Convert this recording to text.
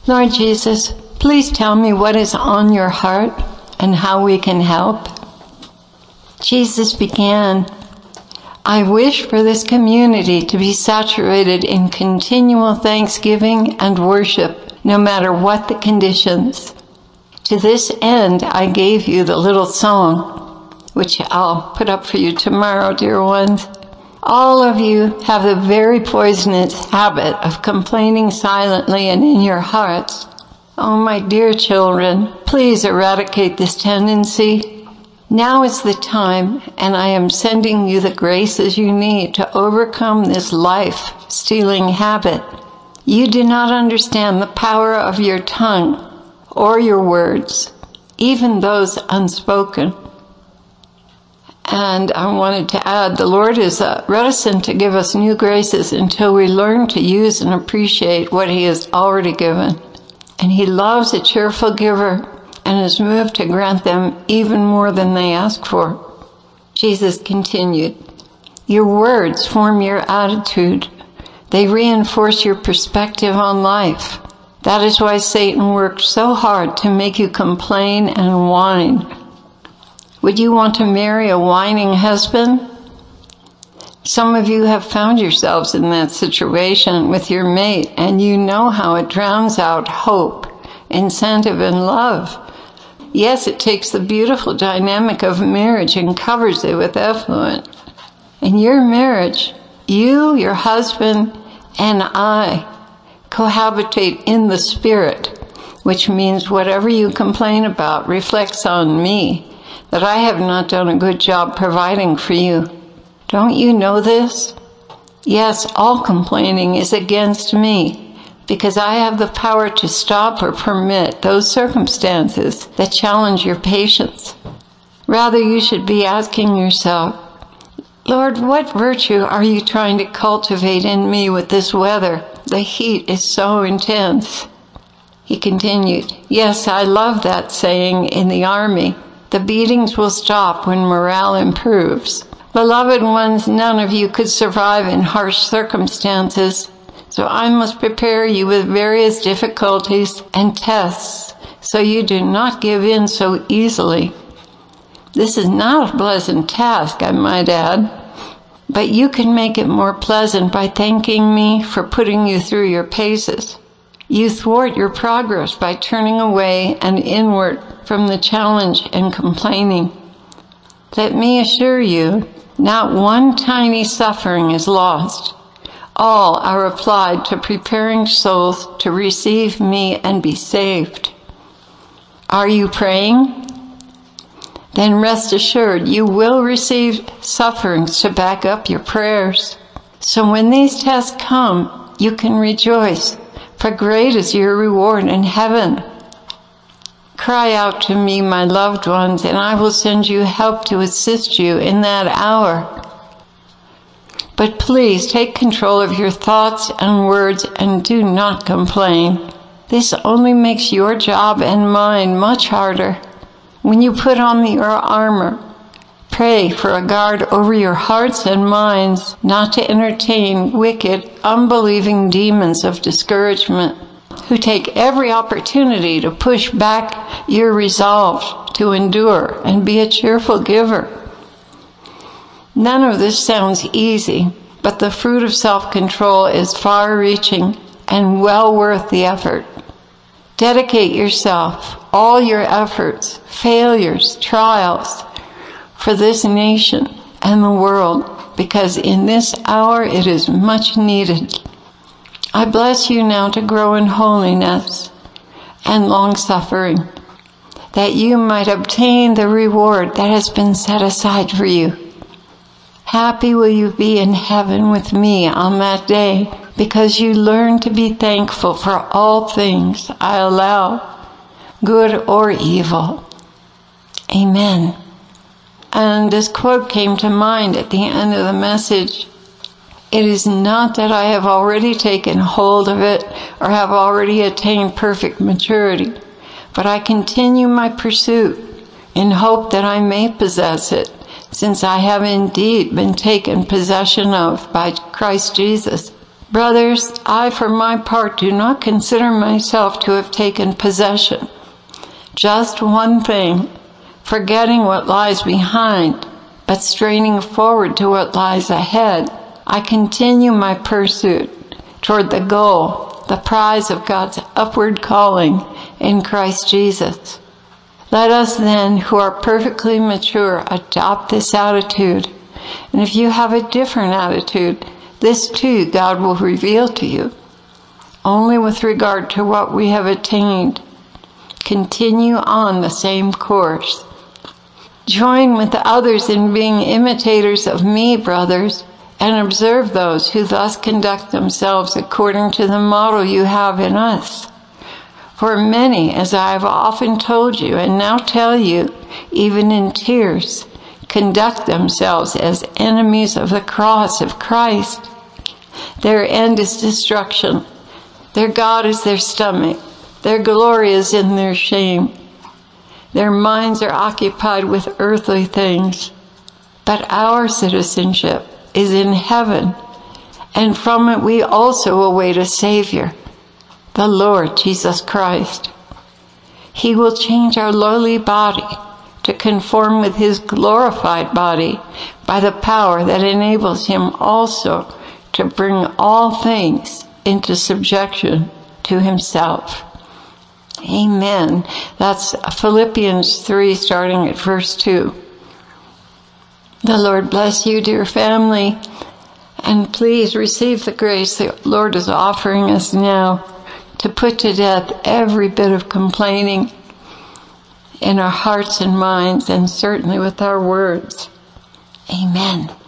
Lord Jesus, please tell me what is on your heart and how we can help. Jesus began, I wish for this community to be saturated in continual thanksgiving and worship, no matter what the conditions. To this end, I gave you the little song, which I'll put up for you tomorrow, dear ones. All of you have the very poisonous habit of complaining silently and in your hearts. Oh, my dear children, please eradicate this tendency. Now is the time, and I am sending you the graces you need to overcome this life-stealing habit. You do not understand the power of your tongue or your words, even those unspoken. And I wanted to add, the Lord is reticent to give us new graces until we learn to use and appreciate what He has already given. And He loves a cheerful giver and is moved to grant them even more than they ask for. Jesus continued, your words form your attitude. They reinforce your perspective on life. That is why Satan worked so hard to make you complain and whine. Would you want to marry a whining husband? Some of you have found yourselves in that situation with your mate, and you know how it drowns out hope, incentive, and love. Yes, it takes the beautiful dynamic of marriage and covers it with effluent. In your marriage, you, your husband, and I cohabitate in the Spirit, which means whatever you complain about reflects on me, that I have not done a good job providing for you. Don't you know this? Yes, all complaining is against me, because I have the power to stop or permit those circumstances that challenge your patience. Rather, you should be asking yourself, Lord, what virtue are you trying to cultivate in me with this weather? The heat is so intense. He continued, yes, I love that saying in the army. The beatings will stop when morale improves. Beloved ones, none of you could survive in harsh circumstances, so I must prepare you with various difficulties and tests so you do not give in so easily. This is not a pleasant task, I might add, but you can make it more pleasant by thanking me for putting you through your paces. You thwart your progress by turning away and inward from the challenge and complaining. Let me assure you, not one tiny suffering is lost. All are applied to preparing souls to receive me and be saved. Are you praying? Then rest assured you will receive sufferings to back up your prayers. So when these tests come, you can rejoice, for great is your reward in heaven. Cry out to me, my loved ones, and I will send you help to assist you in that hour. But please take control of your thoughts and words and do not complain. This only makes your job and mine much harder. When you put on your armor, pray for a guard over your hearts and minds, not to entertain wicked, unbelieving demons of discouragement, who take every opportunity to push back your resolve to endure and be a cheerful giver. None of this sounds easy, but the fruit of self-control is far-reaching and well worth the effort. Dedicate yourself, all your efforts, failures, trials, for this nation and the world, because in this hour it is much needed. I bless you now to grow in holiness and long-suffering, that you might obtain the reward that has been set aside for you. Happy will you be in heaven with me on that day, because you learn to be thankful for all things I allow, good or evil. Amen. And this quote came to mind at the end of the message. It is not that I have already taken hold of it or have already attained perfect maturity, but I continue my pursuit in hope that I may possess it, since I have indeed been taken possession of by Christ Jesus. Brothers, I for my part do not consider myself to have taken possession. Just one thing, forgetting what lies behind, but straining forward to what lies ahead, I continue my pursuit toward the goal, the prize of God's upward calling in Christ Jesus. Let us then, who are perfectly mature, adopt this attitude. And if you have a different attitude, this too God will reveal to you. Only with regard to what we have attained, continue on the same course. Join with the others in being imitators of me, brothers, and observe those who thus conduct themselves according to the model you have in us. For many, as I have often told you and now tell you, even in tears, conduct themselves as enemies of the cross of Christ. Their end is destruction. Their God is their stomach. Their glory is in their shame. Their minds are occupied with earthly things. But our citizenship is in heaven, and from it we also await a Savior, the Lord Jesus Christ. He will change our lowly body to conform with his glorified body by the power that enables him also to bring all things into subjection to himself. Amen. That's Philippians 3, starting at verse 2. The Lord bless you, dear family, and please receive the grace the Lord is offering us now to put to death every bit of complaining in our hearts and minds, and certainly with our words. Amen.